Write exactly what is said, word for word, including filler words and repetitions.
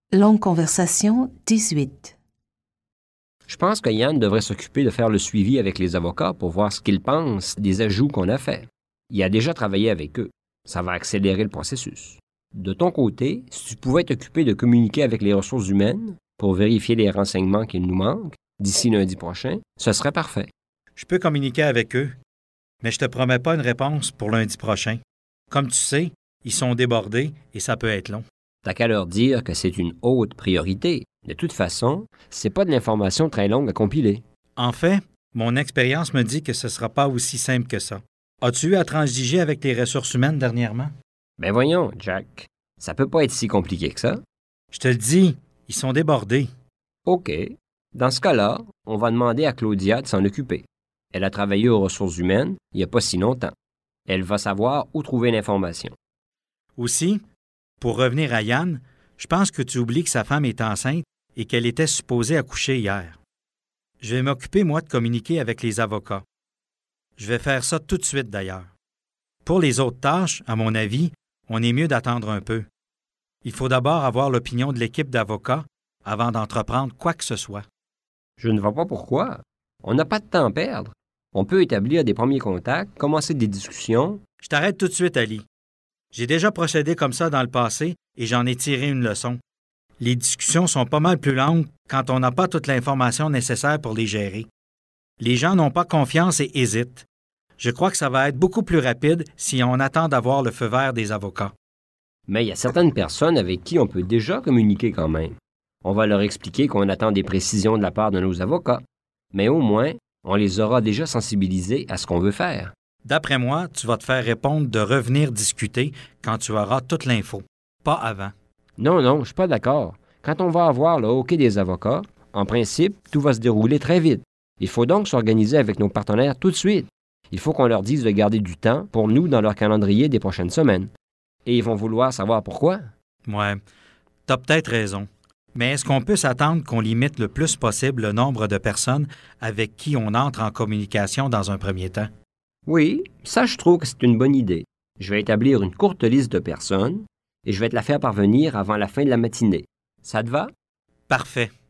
Longue conversation dix-huit. Je pense que Yann devrait s'occuper de faire le suivi avec les avocats pour voir ce qu'ils pensent des ajouts qu'on a faits. Il a déjà travaillé avec eux. Ça va accélérer le processus. De ton côté, si tu pouvais t'occuper de communiquer avec les ressources humaines pour vérifier les renseignements qu'il nous manquent d'ici lundi prochain, ce serait parfait. Je peux communiquer avec eux, mais je te promets pas une réponse pour lundi prochain. Comme tu sais, ils sont débordés et ça peut être long. T'as qu'à leur dire que c'est une haute priorité. De toute façon, c'est pas de l'information très longue à compiler. En fait, mon expérience me dit que ce sera pas aussi simple que ça. As-tu eu à transiger avec tes ressources humaines dernièrement? Ben voyons, Jack, ça peut pas être si compliqué que ça. Je te le dis, ils sont débordés. OK. Dans ce cas-là, on va demander à Claudia de s'en occuper. Elle a travaillé aux ressources humaines il n'y a pas si longtemps. Elle va savoir où trouver l'information. Aussi, pour revenir à Yann, je pense que tu oublies que sa femme est enceinte et qu'elle était supposée accoucher hier. Je vais m'occuper, moi, de communiquer avec les avocats. Je vais faire ça tout de suite, d'ailleurs. Pour les autres tâches, à mon avis, on est mieux d'attendre un peu. Il faut d'abord avoir l'opinion de l'équipe d'avocats avant d'entreprendre quoi que ce soit. Je ne vois pas pourquoi. On n'a pas de temps à perdre. On peut établir des premiers contacts, commencer des discussions. Je t'arrête tout de suite, Ali. J'ai déjà procédé comme ça dans le passé et j'en ai tiré une leçon. Les discussions sont pas mal plus longues quand on n'a pas toute l'information nécessaire pour les gérer. Les gens n'ont pas confiance et hésitent. Je crois que ça va être beaucoup plus rapide si on attend d'avoir le feu vert des avocats. Mais il y a certaines personnes avec qui on peut déjà communiquer quand même. On va leur expliquer qu'on attend des précisions de la part de nos avocats. Mais au moins, on les aura déjà sensibilisés à ce qu'on veut faire. D'après moi, tu vas te faire répondre de revenir discuter quand tu auras toute l'info, pas avant. Non, non, je suis pas d'accord. Quand on va avoir le OK des avocats, en principe, tout va se dérouler très vite. Il faut donc s'organiser avec nos partenaires tout de suite. Il faut qu'on leur dise de garder du temps pour nous dans leur calendrier des prochaines semaines. Et ils vont vouloir savoir pourquoi. Ouais, t'as peut-être raison. Mais est-ce qu'on peut s'attendre qu'on limite le plus possible le nombre de personnes avec qui on entre en communication dans un premier temps? Oui, ça je trouve que c'est une bonne idée. Je vais établir une courte liste de personnes et je vais te la faire parvenir avant la fin de la matinée. Ça te va? Parfait.